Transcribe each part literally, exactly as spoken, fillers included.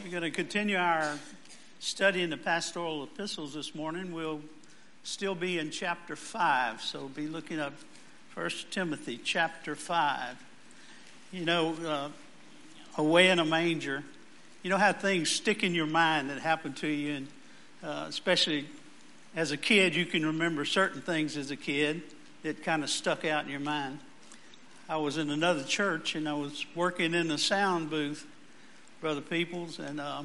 We're going to continue our study in the pastoral epistles this morning. We'll still be in chapter five, so we'll be looking at First Timothy chapter five. You know, uh, away in a manger, you know how things stick in your mind that happen to you, and uh, especially as a kid, you can remember certain things as a kid that kind of stuck out in your mind. I was in another church, and I was working in the sound booth, Brother Peoples, and uh,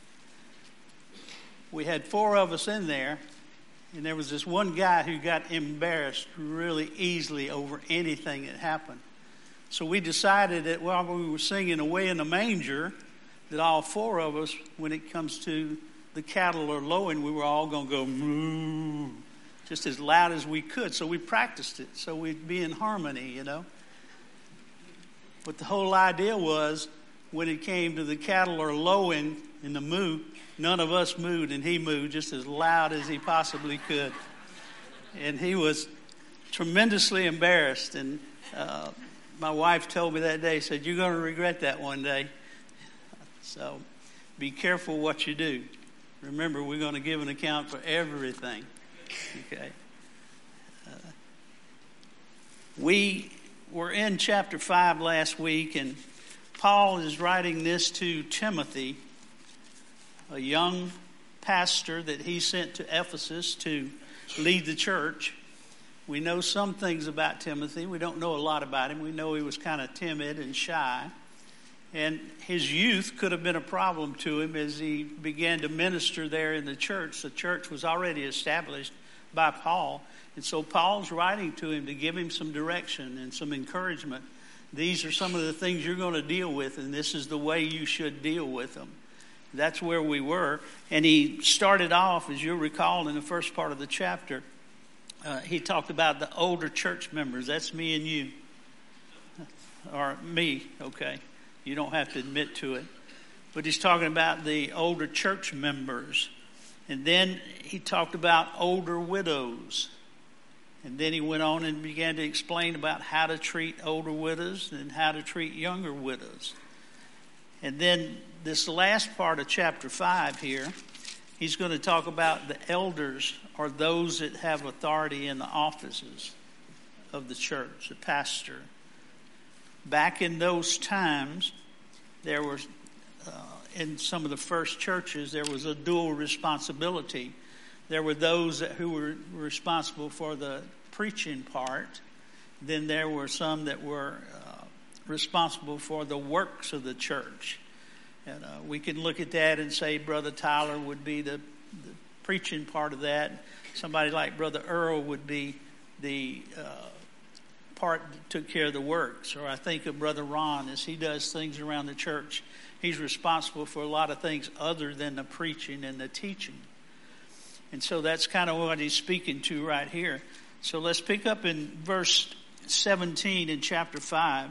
we had four of us in there, and there was this one guy who got embarrassed really easily over anything that happened. So we decided that while we were singing Away in the Manger, that all four of us, when it comes to the cattle are lowing, we were all going to go moo, just as loud as we could. So we practiced it, so we'd be in harmony, you know. But the whole idea was, when it came to the cattle are lowing in the moo, none of us mooed, and he mooed just as loud as he possibly could. And he was tremendously embarrassed. And uh, my wife told me that day, said, "You're going to regret that one day." So be careful what you do. Remember, we're going to give an account for everything. Okay. Uh, we were in chapter five last week, and Paul is writing this to Timothy, a young pastor that he sent to Ephesus to lead the church. We know some things about Timothy. We don't know a lot about him. We know he was kind of timid and shy. And his youth could have been a problem to him as he began to minister there in the church. The church was already established by Paul. And so Paul's writing to him to give him some direction and some encouragement. These are some of the things you're going to deal with, and this is the way you should deal with them. That's where we were. And he started off, as you'll recall, in the first part of the chapter, uh, he talked about the older church members. That's me and you. Or me, okay. You don't have to admit to it. But he's talking about the older church members. And then he talked about older widows. And then he went on and began to explain about how to treat older widows and how to treat younger widows. And then this last part of chapter five here, he's going to talk about the elders, or those that have authority in the offices of the church, the pastor. Back in those times, there was, uh, in some of the first churches, there was a dual responsibility. There were those that, who were responsible for the preaching part. Then there were some that were uh, responsible for the works of the church. And uh, we can look at that and say Brother Tyler would be the, the preaching part of that. Somebody like Brother Earl would be the uh, part that took care of the works. Or I think of Brother Ron as he does things around the church. He's responsible for a lot of things other than the preaching and the teaching. And so that's kind of what he's speaking to right here. So let's pick up in verse seventeen in chapter five.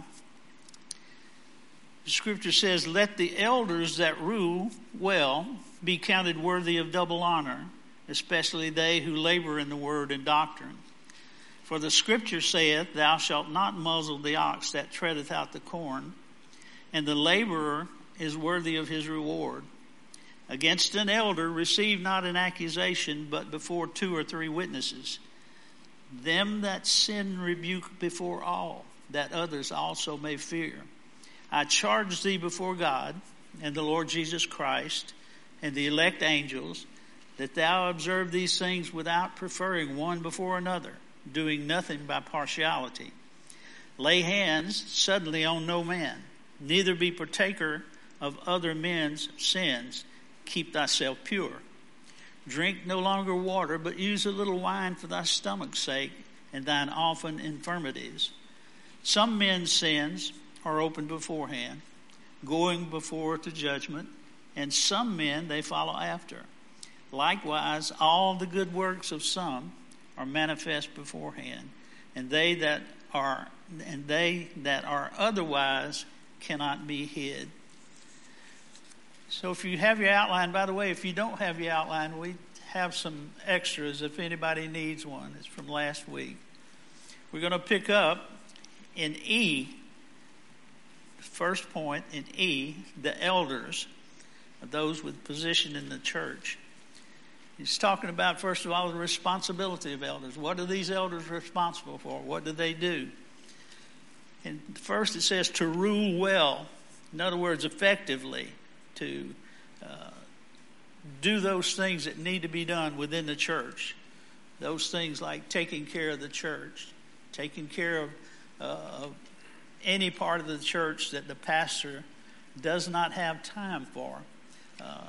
The scripture says, "Let the elders that rule well be counted worthy of double honor, especially they who labor in the word and doctrine. For the scripture saith, Thou shalt not muzzle the ox that treadeth out the corn, and the laborer is worthy of his reward. Against an elder receive not an accusation, but before two or three witnesses. Them that sin rebuke before all, that others also may fear. I charge thee before God and the Lord Jesus Christ and the elect angels, that thou observe these things without preferring one before another, doing nothing by partiality. Lay hands suddenly on no man, neither be partaker of other men's sins. Keep thyself pure. Drink no longer water, but use a little wine for thy stomach's sake and thine often infirmities. Some men's sins are open beforehand, going before to judgment, and some men they follow after. Likewise, all the good works of some are manifest beforehand, and they that are and they that are otherwise cannot be hid." So if you have your outline, by the way, if you don't have your outline, we have some extras if anybody needs one. It's from last week. We're going to pick up in E, first point in E, the elders. those with position in the church. He's talking about, first of all, the responsibility of elders. What are these elders responsible for? What do they do? And first it says to rule well. In other words, effectively, to uh, do those things that need to be done within the church. Those things like taking care of the church, taking care of, uh, of any part of the church that the pastor does not have time for. Uh,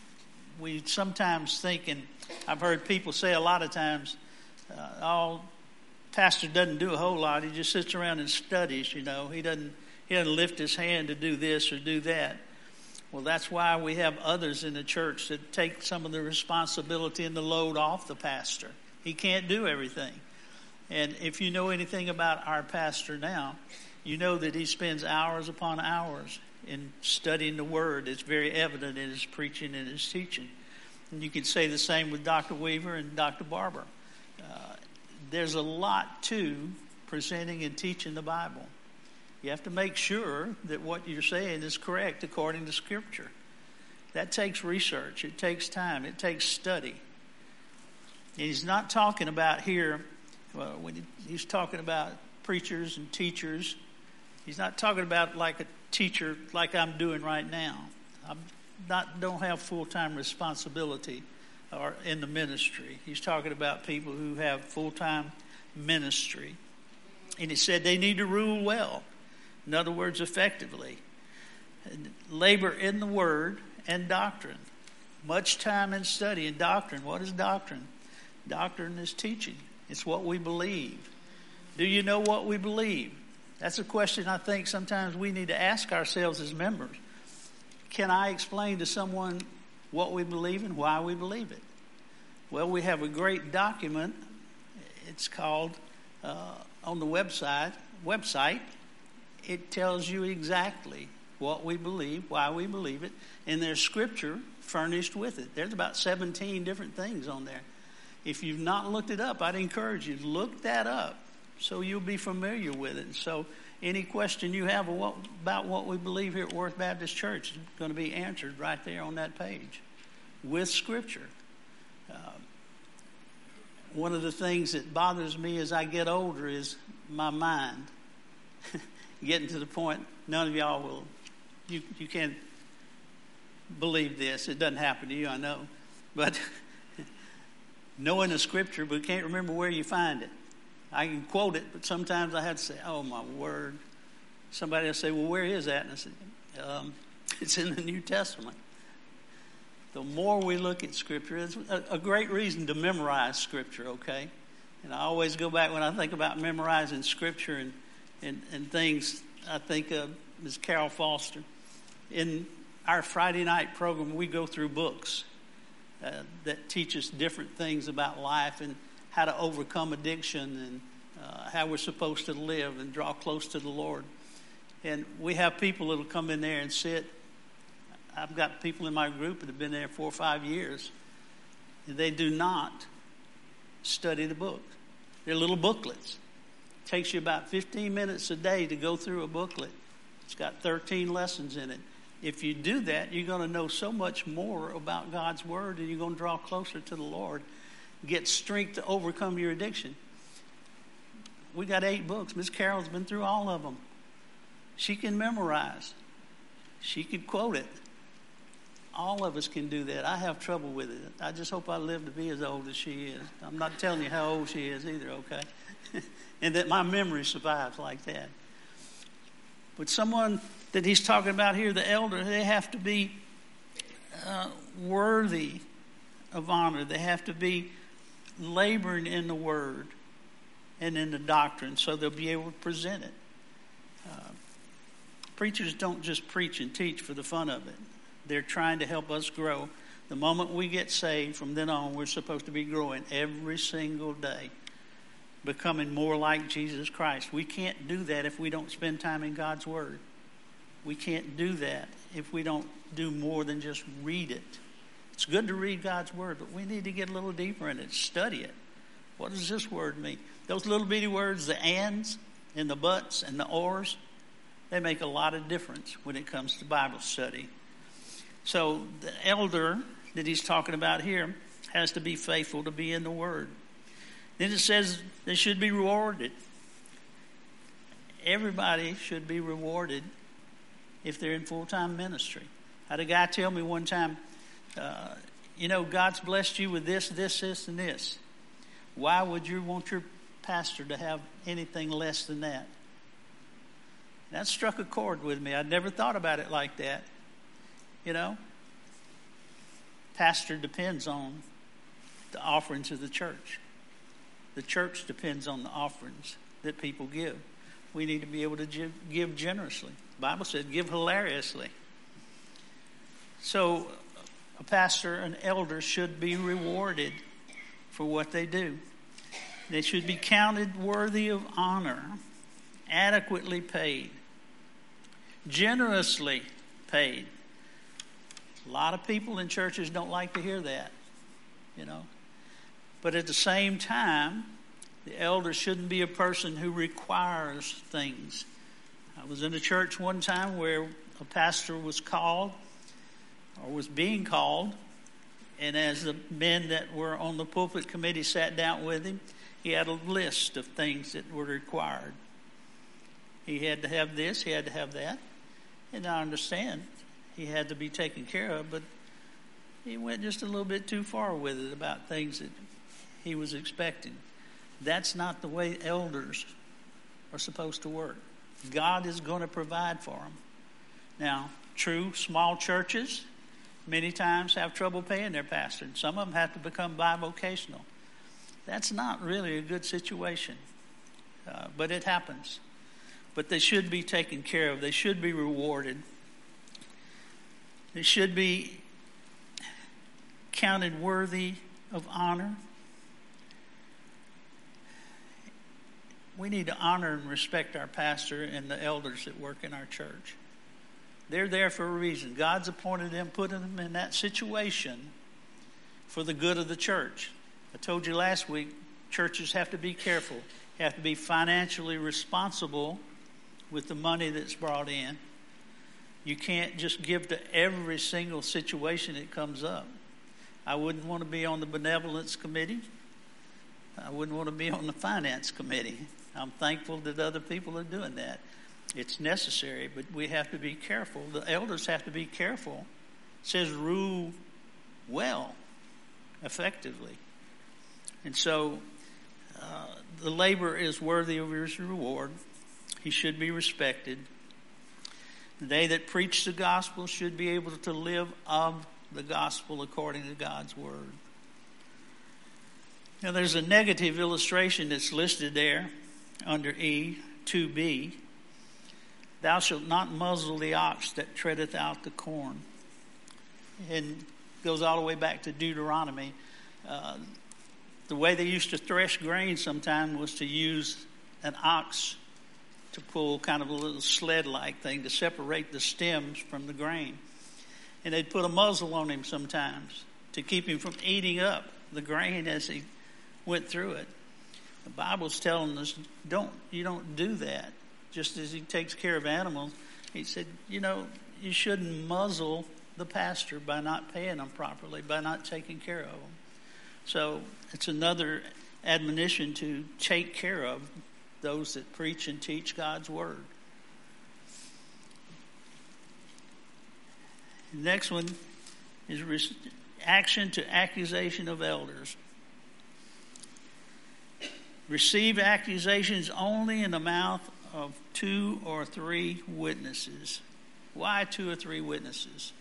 we sometimes think, and I've heard people say a lot of times, uh, oh, pastor doesn't do a whole lot. He just sits around and studies, you know. He doesn't, he doesn't lift his hand to do this or do that. Well, that's why we have others in the church that take some of the responsibility and the load off the pastor. He can't do everything. And if you know anything about our pastor now, you know that he spends hours upon hours in studying the Word. It's very evident in his preaching and his teaching. And you can say the same with Doctor Weaver and Doctor Barber. Uh, there's a lot to presenting and teaching the Bible. You have to make sure that what you're saying is correct according to Scripture. That takes research. It takes time. It takes study. And he's not talking about here, well, when he, he's talking about preachers and teachers, he's not talking about like a teacher like I'm doing right now. I'm not don't have full-time responsibility or in the ministry. He's talking about people who have full-time ministry. And he said they need to rule well. In other words, effectively. And labor in the Word and doctrine. Much time in study and doctrine. What is doctrine? Doctrine is teaching. It's what we believe. Do you know what we believe? That's a question I think sometimes we need to ask ourselves as members. Can I explain to someone what we believe and why we believe it? Well, we have a great document. It's called, uh, on the website, website, it tells you exactly what we believe, why we believe it, and there's scripture furnished with it. There's about seventeen different things on there. If you've not looked it up, I'd encourage you to look that up so you'll be familiar with it. And so any question you have about what we believe here at Worth Baptist Church is going to be answered right there on that page with Scripture. Uh, one of the things that bothers me as I get older is my mind. Getting to the point, none of y'all will, you, you can't believe this. It doesn't happen to you, I know. But knowing the Scripture, but can't remember where you find it. I can quote it, but sometimes I have to say, oh, my word. Somebody will say, well, where is that? And I said, um, it's in the New Testament. The more we look at Scripture, it's a, a great reason to memorize Scripture, okay? And I always go back when I think about memorizing Scripture and, and, and things, I think of Miz Carol Foster. In our Friday night program, we go through books uh, that teach us different things about life and how to overcome addiction and uh, how we're supposed to live and draw close to the Lord. And we have people that will come in there and sit. I've got people in my group that have been there four or five years. And they do not study the book. They're little booklets. It takes you about fifteen minutes a day to go through a booklet. It's got thirteen lessons in it. If you do that, you're going to know so much more about God's Word, and you're going to draw closer to the Lord. Get strength to overcome your addiction. We got eight books. Miss Carol's been through all of them. She can memorize. She could quote it. All of us can do that. I have trouble with it. I just hope I live to be as old as she is. I'm not telling you how old she is either, okay? And that my memory survives like that. But someone that he's talking about here, the elder, they have to be uh, worthy of honor. They have to be laboring in the Word and in the doctrine so they'll be able to present it. Uh, preachers don't just preach and teach for the fun of it. They're trying to help us grow. The moment we get saved, from then on, we're supposed to be growing every single day, becoming more like Jesus Christ. We can't do that if we don't spend time in God's Word. We can't do that if we don't do more than just read it. It's good to read God's Word, but we need to get a little deeper in it, study it. What does this word mean? Those little bitty words, the ands and the buts and the ors, they make a lot of difference when it comes to Bible study. So the elder that he's talking about here has to be faithful to be in the Word. Then it says they should be rewarded. Everybody should be rewarded if they're in full-time ministry. I had a guy tell me one time, uh, you know, God's blessed you with this, this, this, and this. Why would you want your pastor to have anything less than that? That struck a chord with me. I'd never thought about it like that. You know, pastor depends on the offerings of the church. The church depends on the offerings that people give. We need to be able to give generously. The Bible said, give hilariously. So a pastor, an elder should be rewarded for what they do. They should be counted worthy of honor, adequately paid, generously paid. A lot of people in churches don't like to hear that, you know. But at the same time, the elder shouldn't be a person who requires things. I was in a church one time where a pastor was called or was being called, and as the men that were on the pulpit committee sat down with him, he had a list of things that were required. He had to have this, he had to have that. And I understand he had to be taken care of, but he went just a little bit too far with it about things that he was expecting. That's not the way elders are supposed to work. God is going to provide for them. Now, true, small churches many times have trouble paying their pastor. And some of them have to become bivocational. That's not really a good situation, uh, but it happens. But they should be taken care of. They should be rewarded. They should be counted worthy of honor. We need to honor and respect our pastor and the elders that work in our church. They're there for a reason. God's appointed them, put them in that situation for the good of the church. I told you last week, churches have to be careful, have to be financially responsible with the money that's brought in. You can't just give to every single situation that comes up. I wouldn't want to be on the benevolence committee. I wouldn't want to be on the finance committee. I'm thankful that other people are doing that. It's necessary, but we have to be careful. The elders have to be careful. It says rule well, effectively. And so uh, the labor is worthy of his reward. He should be respected. They that preach the gospel should be able to live of the gospel according to God's word. Now there's a negative illustration that's listed there under E, two B. Thou shalt not muzzle the ox that treadeth out the corn. And goes all the way back to Deuteronomy. Uh, the way they used to thresh grain sometime was to use an ox to pull kind of a little sled-like thing to separate the stems from the grain. And they'd put a muzzle on him sometimes to keep him from eating up the grain as he went through it. The Bible's telling us, don't you don't do that. Just as he takes care of animals, he said, you know, you shouldn't muzzle the pastor by not paying them properly, by not taking care of them. So it's another admonition to take care of those that preach and teach God's word. The next one is action to accusation of elders. Receive accusations only in the mouth of two or three witnesses. Why two or three witnesses?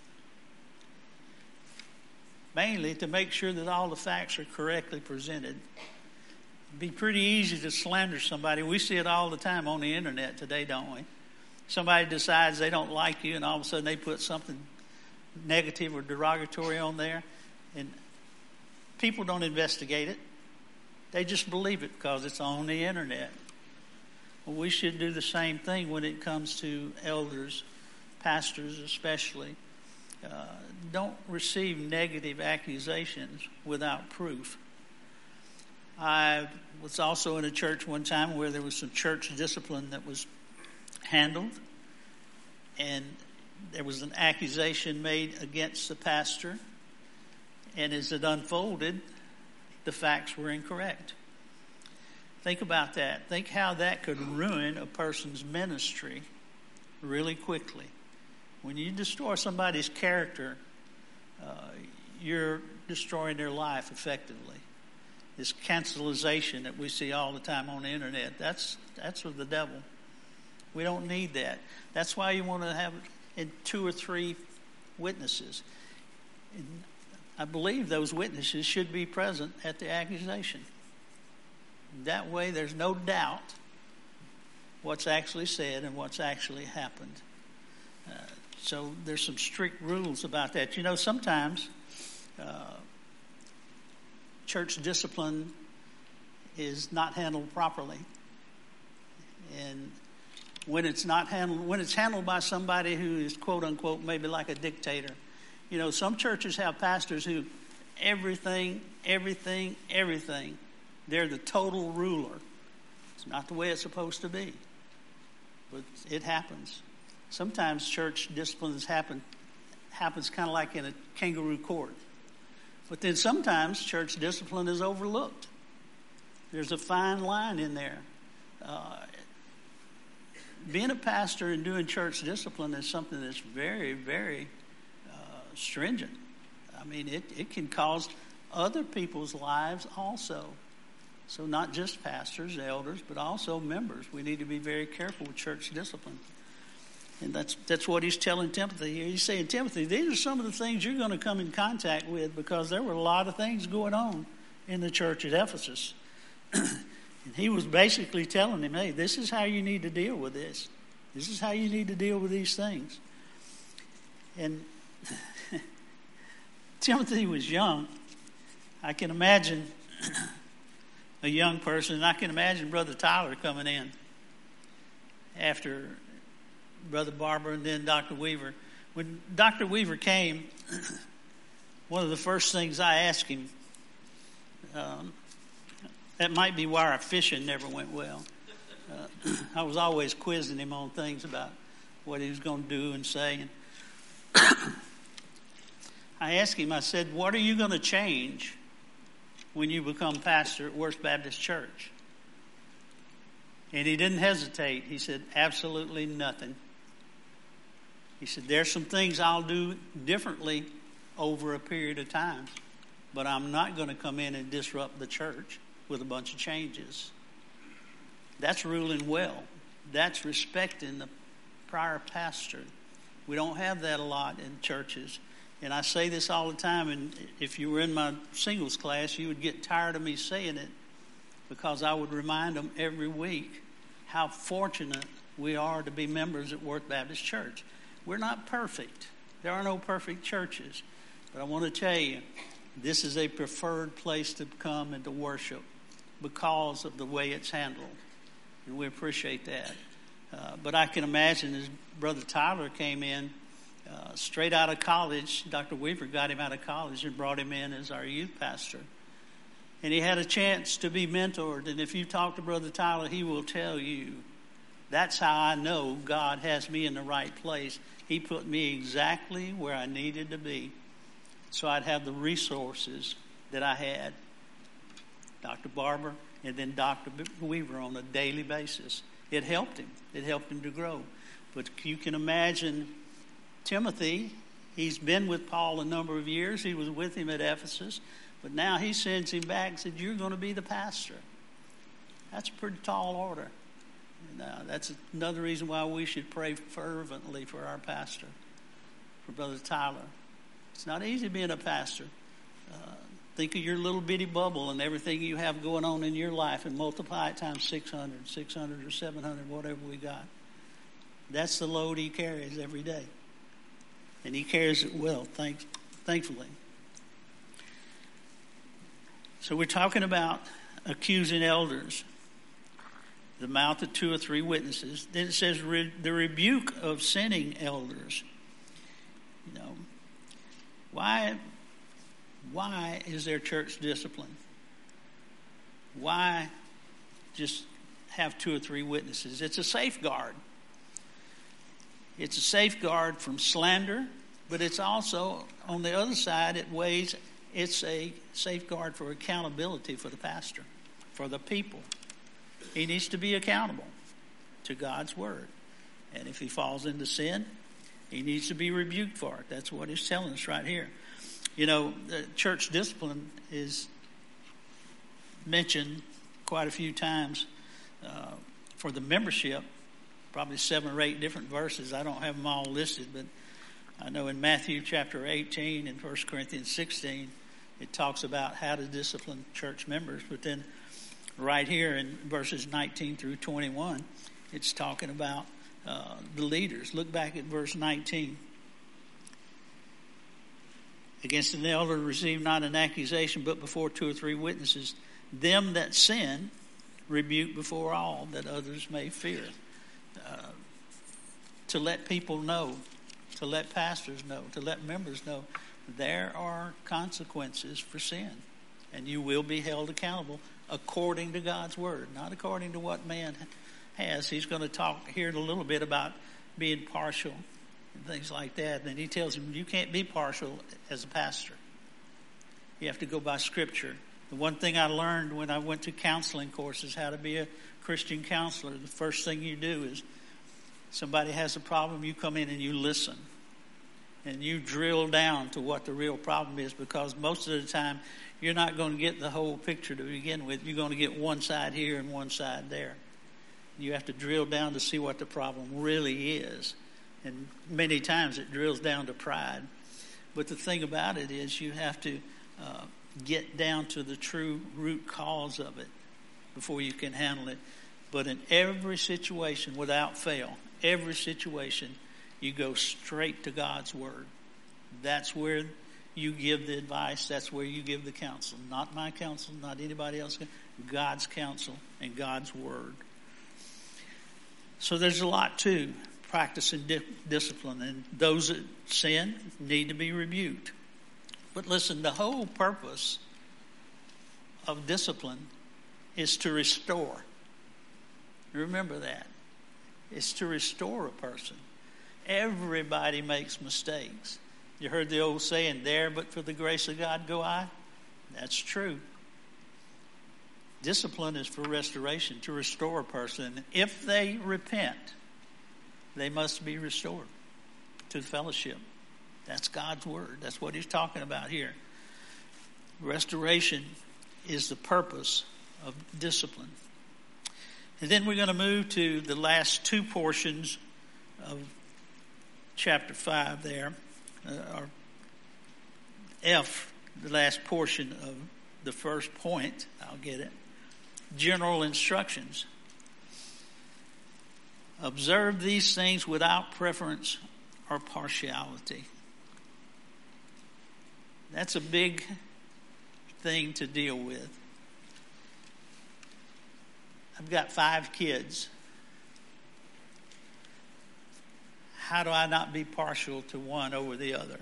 Mainly to make sure that all the facts are correctly presented. It'd be pretty easy to slander somebody. We see it all the time on the internet today, don't we? Somebody decides they don't like you and all of a sudden they put something negative or derogatory on there. And people don't investigate it. They just believe it because it's on the internet. Well, we should do the same thing when it comes to elders, pastors especially. Uh, don't receive negative accusations without proof. I was also in a church one time where there was some church discipline that was handled. And there was an accusation made against the pastor, and as it unfolded, the facts were incorrect. Think about that. Think how that could ruin a person's ministry really quickly. When you destroy somebody's character, uh, you're destroying their life effectively. This cancelization that we see all the time on the internet, that's that's of the devil. We don't need that. That's why you want to have in two or three witnesses. And I believe those witnesses should be present at the accusation. That way there's no doubt what's actually said and what's actually happened. Uh, so there's some strict rules about that. You know, sometimes uh, church discipline is not handled properly. And when it's not handled, when it's handled by somebody who is quote unquote maybe like a dictator, you know, some churches have pastors who everything, everything, everything, they're the total ruler. It's not the way it's supposed to be, but it happens. Sometimes church disciplines happen happens kind of like in a kangaroo court. But then sometimes church discipline is overlooked. There's a fine line in there. Uh, being a pastor and doing church discipline is something that's very, very uh, stringent. I mean, it, it can cause other people's lives also. So not just pastors, elders, but also members. We need to be very careful with church discipline. And that's that's what he's telling Timothy here. He's saying, Timothy, these are some of the things you're going to come in contact with, because there were a lot of things going on in the church at Ephesus. And he was basically telling him, hey, this is how you need to deal with this. This is how you need to deal with these things. And Timothy was young. I can imagine a young person, and I can imagine Brother Tyler coming in after Brother Barber and then Doctor Weaver. When Doctor Weaver came, one of the first things I asked him, um, that might be why our fishing never went well. Uh, I was always quizzing him on things about what he was going to do and say. And I asked him, I said, what are you going to change when you become pastor at Worst Baptist Church? And he didn't hesitate. He said, absolutely nothing. He said, there's some things I'll do differently over a period of time, but I'm not going to come in and disrupt the church with a bunch of changes. That's ruling well. That's respecting the prior pastor. We don't have that a lot in churches. And I say this all the time, and if you were in my singles class, you would get tired of me saying it, because I would remind them every week how fortunate we are to be members at Worth Baptist Church. We're not perfect. There are no perfect churches. But I want to tell you, this is a preferred place to come and to worship because of the way it's handled. And we appreciate that. Uh, but I can imagine as Brother Tyler came in, uh, straight out of college, Doctor Weaver got him out of college and brought him in as our youth pastor. And he had a chance to be mentored. And if you talk to Brother Tyler, he will tell you, that's how I know God has me in the right place. He put me exactly where I needed to be, so I'd have the resources that I had. Doctor Barber and then Doctor Weaver on a daily basis. It helped him. It helped him to grow. But you can imagine Timothy, he's been with Paul a number of years. He was with him at Ephesus. But now he sends him back and said, you're going to be the pastor. That's a pretty tall order. And, uh, that's another reason why we should pray fervently for our pastor, for Brother Tyler. It's not easy being a pastor. Uh, think of your little bitty bubble and everything you have going on in your life and multiply it times six hundred, six hundred or seven hundred, whatever we got. That's the load he carries every day. And he carries it well, thank, thankfully. So we're talking about accusing elders. The mouth of two or three witnesses. Then it says re- the rebuke of sinning elders. You know, why, why is there church discipline? Why just have two or three witnesses? It's a safeguard. It's a safeguard from slander, but it's also, on the other side, it weighs, it's a safeguard for accountability for the pastor, for the people. He needs to be accountable to God's word. And if he falls into sin, he needs to be rebuked for it. That's what he's telling us right here. You know, the church discipline is mentioned quite a few times uh, for the membership, probably seven or eight different verses. I don't have them all listed, but I know in Matthew chapter eighteen and First Corinthians sixteen, it talks about how to discipline church members. But then right here in verses nineteen through twenty-one, it's talking about uh, the leaders. Look back at verse nineteen. Against an elder receive not an accusation, but before two or three witnesses. Them that sin rebuke before all, that others may fear. Uh, to let people know, to let pastors know, to let members know, there are consequences for sin. And you will be held accountable according to God's word, not according to what man has. He's going to talk here in a little bit about being partial and things like that. And he tells him, you can't be partial as a pastor. You have to go by Scripture. The one thing I learned when I went to counseling courses, how to be a Christian counselor, the first thing you do is somebody has a problem, you come in and you listen. And you drill down to what the real problem is, because most of the time you're not going to get the whole picture to begin with. You're going to get one side here and one side there. You have to drill down to see what the problem really is. And many times it drills down to pride. But the thing about it is you have to uh, get down to the true root cause of it before you can handle it. But in every situation, without fail, every situation, you go straight to God's word. That's where you give the advice. That's where you give the counsel. Not my counsel, not anybody else. God's counsel and God's word. So there's a lot to practicing di- discipline. And those that sin need to be rebuked. But listen, the whole purpose of discipline is to restore. Remember that. It's to restore a person. Everybody makes mistakes. You heard the old saying, there but for the grace of God go I? That's true. Discipline is for restoration, to restore a person. If they repent, they must be restored to fellowship. That's God's word. That's what he's talking about here. Restoration is the purpose of discipline. And then we're going to move to the last two portions of chapter five there, uh, or F, the last portion of the first point. I'll get it. General instructions. Observe these things without preference or partiality. That's a big thing to deal with. I've got five kids. How do I not be partial to one over the other?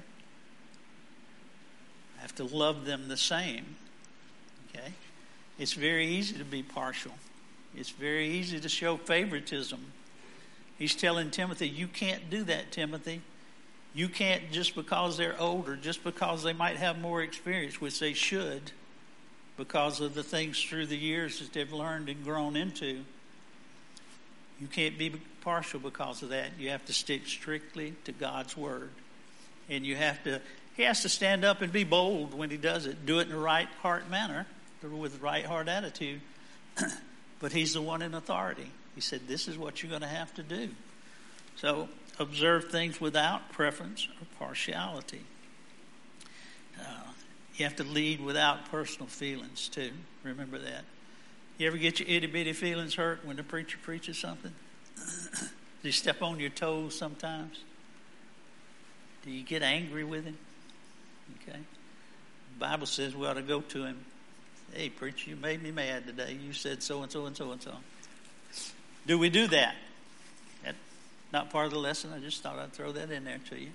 I have to love them the same. Okay? It's very easy to be partial. It's very easy to show favoritism. He's telling Timothy, you can't do that, Timothy. You can't, just because they're older, just because they might have more experience, which they should, because of the things through the years that they've learned and grown into. You can't be partial because of that. You have to stick strictly to God's word. And you have to, he has to stand up and be bold when he does it. Do it in the right heart manner, with the right heart attitude. But he's the one in authority. He said, this is what you're going to have to do. So, observe things without preference or partiality. Uh, you have to lead without personal feelings, too. Remember that. You ever get your itty-bitty feelings hurt when the preacher preaches something? Do you step on your toes sometimes? Do you get angry with him? Okay. The Bible says we ought to go to him. Hey, preacher, you made me mad today. You said so-and-so and so-and-so. Do we do that? That's not part of the lesson. I just thought I'd throw that in there to you.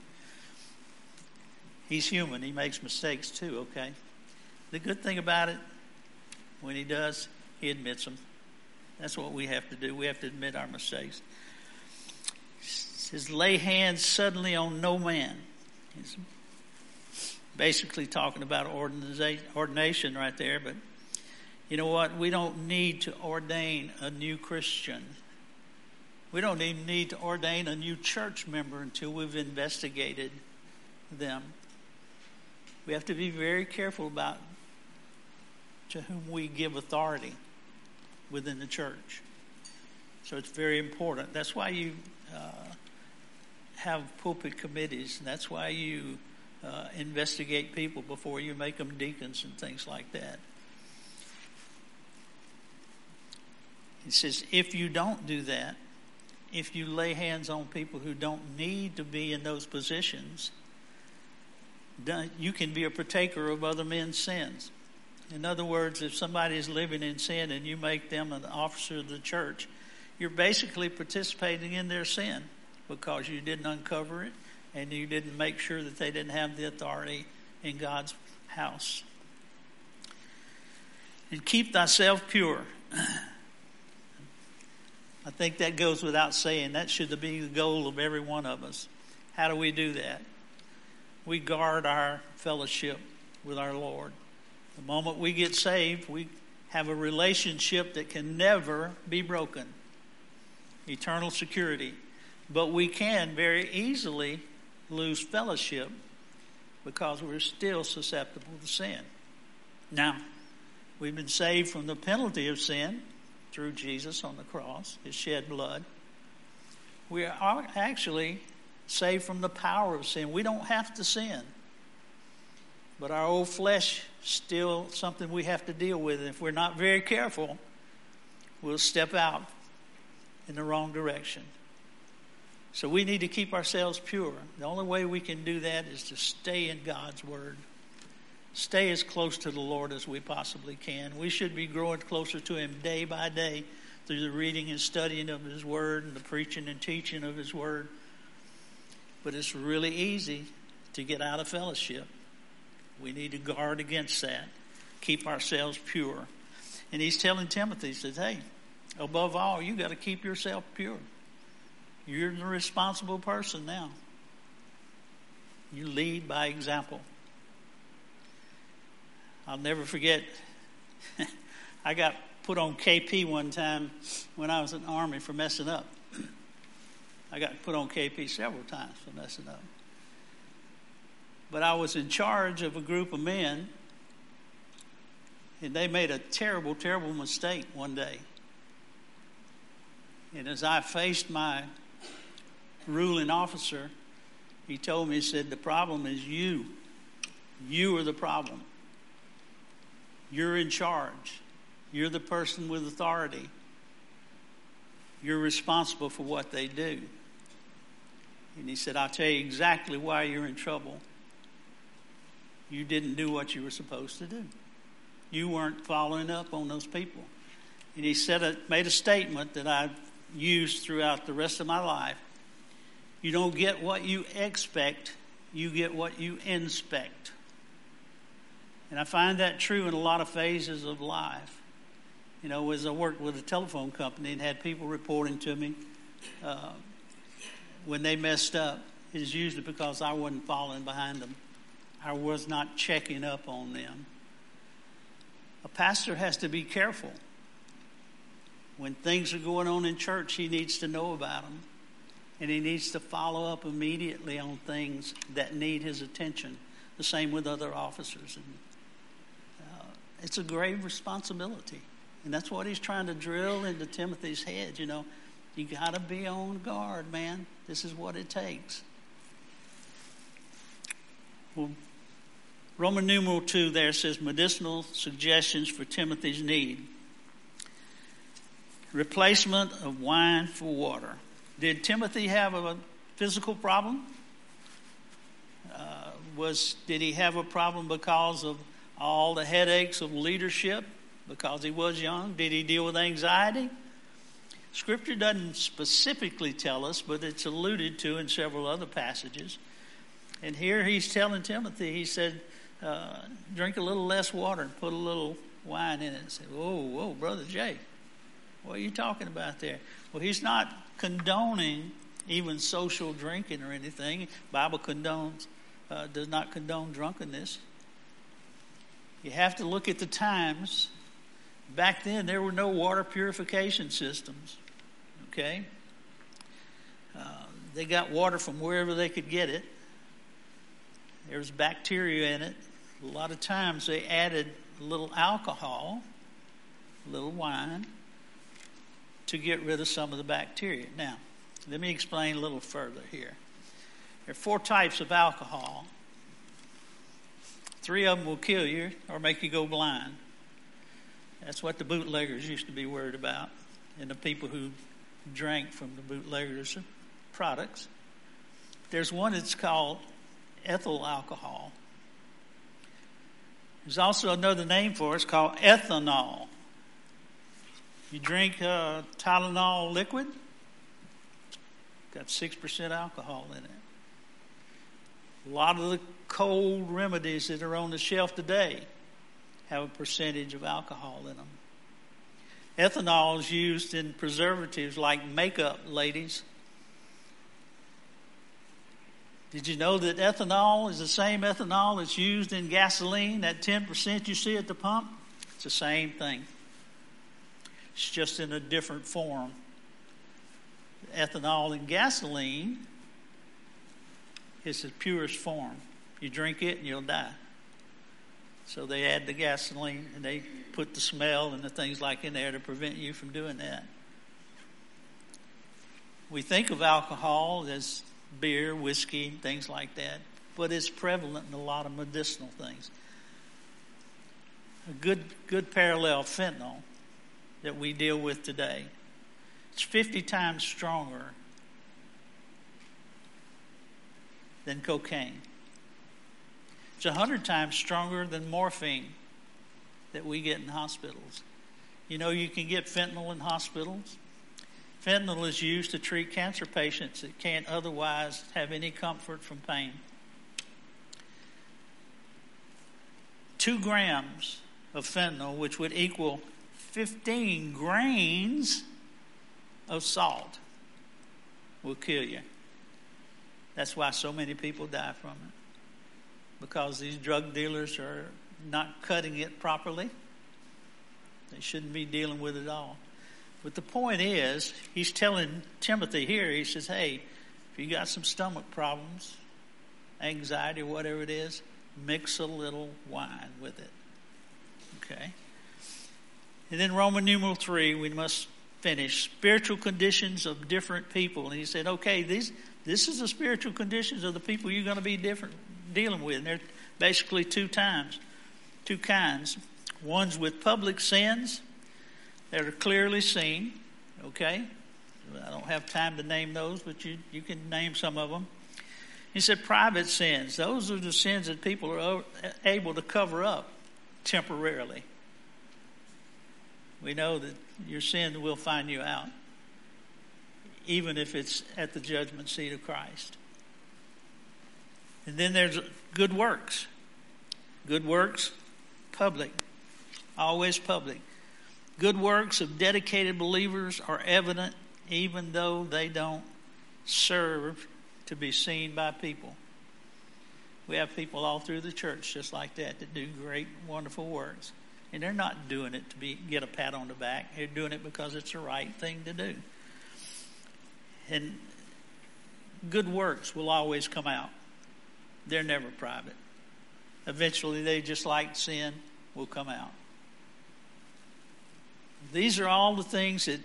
He's human. He makes mistakes too, okay? The good thing about it, when he does, he admits them. That's what we have to do. We have to admit our mistakes. says, lay hands suddenly on no man. He's basically talking about ordination right there. But you know what? We don't need to ordain a new Christian. We don't even need to ordain a new church member until we've investigated them. We have to be very careful about to whom we give authority within the church. So it's very important. That's why you uh, have pulpit committees. And that's why you uh, investigate people before you make them deacons and things like that. He says, if you don't do that, if you lay hands on people who don't need to be in those positions, you can be a partaker of other men's sins. In other words, if somebody is living in sin and you make them an officer of the church, you're basically participating in their sin because you didn't uncover it and you didn't make sure that they didn't have the authority in God's house. And keep thyself pure. I think that goes without saying. That should be the goal of every one of us. How do we do that? We guard our fellowship with our Lord. The moment we get saved, we have a relationship that can never be broken. Eternal security. But we can very easily lose fellowship because we're still susceptible to sin. Now, we've been saved from the penalty of sin through Jesus on the cross, his shed blood. We are actually saved from the power of sin. We don't have to sin. But our old flesh is still something we have to deal with. And if we're not very careful, we'll step out in the wrong direction. So we need to keep ourselves pure. The only way we can do that is to stay in God's Word. Stay as close to the Lord as we possibly can. We should be growing closer to him day by day through the reading and studying of his Word and the preaching and teaching of his Word. But it's really easy to get out of fellowship. We need to guard against that. Keep ourselves pure. And he's telling Timothy, he says, hey, above all, you got to keep yourself pure. You're the responsible person now. You lead by example. I'll never forget, I got put on K P one time when I was in the Army for messing up. I got put on K P several times for messing up. But I was in charge of a group of men, and they made a terrible, terrible mistake one day. And as I faced my ruling officer, he told me, he said, the problem is you. You are the problem. You're in charge. You're the person with authority. You're responsible for what they do. And he said, I'll tell you exactly why you're in trouble. You didn't do what you were supposed to do. You weren't following up on those people. And he said, a, made a statement that I've used throughout the rest of my life. You don't get what you expect, you get what you inspect. And I find that true in a lot of phases of life. You know, as I worked with a telephone company and had people reporting to me uh, when they messed up, it's usually because I wasn't following behind them. I was not checking up on them. A pastor has to be careful. When things are going on in church, he needs to know about them. And he needs to follow up immediately on things that need his attention. The same with other officers. And uh, it's a grave responsibility. And that's what he's trying to drill into Timothy's head. You know, you got to be on guard, man. This is what it takes. Well, Roman numeral two there says medicinal suggestions for Timothy's need. Replacement of wine for water. Did Timothy have a physical problem? Uh, was did he have a problem because of all the headaches of leadership? Because he was young? Did he deal with anxiety? Scripture doesn't specifically tell us, but it's alluded to in several other passages. And here he's telling Timothy, he said, uh, drink a little less water and put a little wine in it. And said, whoa, whoa, Brother Jay, what are you talking about there? Well, he's not condoning even social drinking or anything. Bible condones, uh, does not condone drunkenness. You have to look at the times. Back then, there were no water purification systems. Okay? Uh, they got water from wherever they could get it. There's bacteria in it. A lot of times they added a little alcohol, a little wine, to get rid of some of the bacteria. Now, let me explain a little further here. There are four types of alcohol. Three of them will kill you or make you go blind. That's what the bootleggers used to be worried about, and the people who drank from the bootleggers' products. There's one that's called ethyl alcohol. There's also another name for it. It's called ethanol. You drink uh, Tylenol liquid, got six percent alcohol in it. A lot of the cold remedies that are on the shelf today have a percentage of alcohol in them. Ethanol is used in preservatives like makeup, ladies. Did you know that ethanol is the same ethanol that's used in gasoline, that ten percent you see at the pump? It's the same thing. It's just in a different form. Ethanol in gasoline is the purest form. You drink it and you'll die. So they add the gasoline and they put the smell and the things like in there to prevent you from doing that. We think of alcohol as beer, whiskey, things like that, but it's prevalent in a lot of medicinal things. A good good parallel, fentanyl, that we deal with today. It's fifty times stronger than cocaine. It's one hundred times stronger than morphine that we get in hospitals. You know, you can get fentanyl in hospitals. Fentanyl is used to treat cancer patients that can't otherwise have any comfort from pain. Two grams of fentanyl, which would equal fifteen grains of salt, will kill you. That's why so many people die from it. Because these drug dealers are not cutting it properly. They shouldn't be dealing with it all. But the point is, he's telling Timothy here, he says, hey, if you got some stomach problems, anxiety, whatever it is, mix a little wine with it. Okay? And then Roman numeral three, we must finish. Spiritual conditions of different people. And he said, okay, these this is the spiritual conditions of the people you're going to be different dealing with. And they're basically two times, two kinds. One's with public sins that are clearly seen. Okay? I don't have time to name those, but you, you can name some of them. He said private sins. Those are the sins that people are able to cover up temporarily. We know that your sin will find you out, even if it's at the judgment seat of Christ. And then there's good works. Good works, public. Always public. Good works of dedicated believers are evident even though they don't serve to be seen by people. We have people all through the church just like that that do great, wonderful works. And they're not doing it to be get a pat on the back. They're doing it because it's the right thing to do. And good works will always come out. They're never private. Eventually, they just like sin will come out. These are all the things that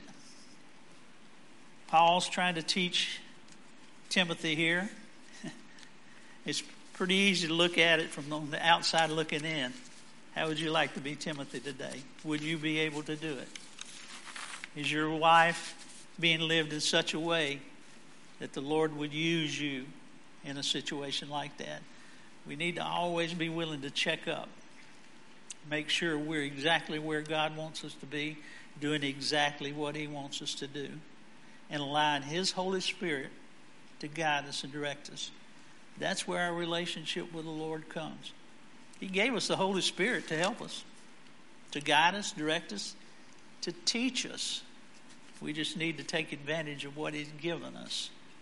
Paul's trying to teach Timothy here. It's pretty easy to look at it from on the outside looking in. How would you like to be Timothy today? Would you be able to do it? Is your life being lived in such a way that the Lord would use you in a situation like that? We need to always be willing to check up. Make sure we're exactly where God wants us to be, doing exactly what He wants us to do, and allowing His Holy Spirit to guide us and direct us. That's where our relationship with the Lord comes. He gave us the Holy Spirit to help us, to guide us, direct us, to teach us. We just need to take advantage of what He's given us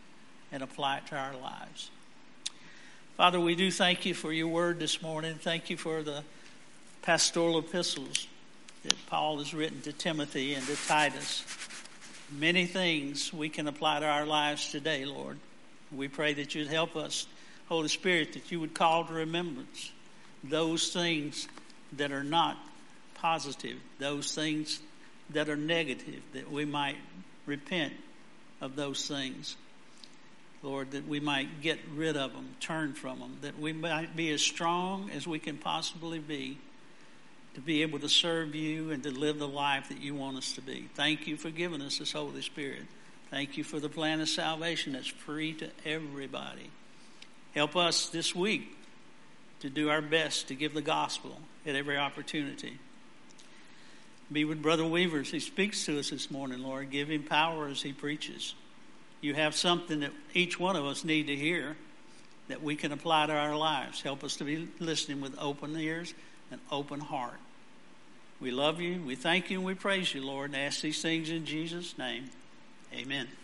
and apply it to our lives. Father, we do thank you for your word this morning. Thank you for the pastoral epistles that Paul has written to Timothy and to Titus. Many things we can apply to our lives today, Lord. We pray that you'd help us, Holy Spirit, that you would call to remembrance those things that are not positive, those things that are negative, that we might repent of those things. Lord, that we might get rid of them, turn from them, that we might be as strong as we can possibly be to be able to serve you and to live the life that you want us to be. Thank you for giving us this Holy Spirit. Thank you for the plan of salvation that's free to everybody. Help us this week to do our best to give the gospel at every opportunity. Be with Brother Weaver as he speaks to us this morning, Lord. Give him power as he preaches. You have something that each one of us need to hear that we can apply to our lives. Help us to be listening with open ears and open heart. We love you, we thank you, and we praise you, Lord, and ask these things in Jesus' name. Amen.